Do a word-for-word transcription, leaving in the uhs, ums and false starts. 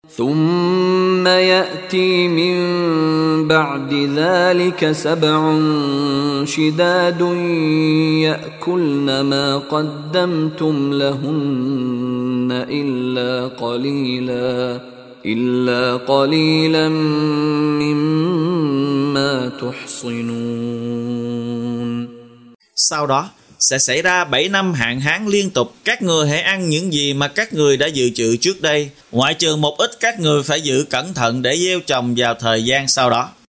ثم يأتي من بعد ذلك سبع شداد يأكلن ما قدمتم لهن إلا قليلا إلا قليلا مما تحصنون. Sau đó sẽ xảy ra bảy năm hạn hán liên tục. Các người hãy ăn những gì mà các người đã dự trữ trước đây, ngoại trừ một ít các người phải giữ cẩn thận để gieo trồng vào thời gian sau đó.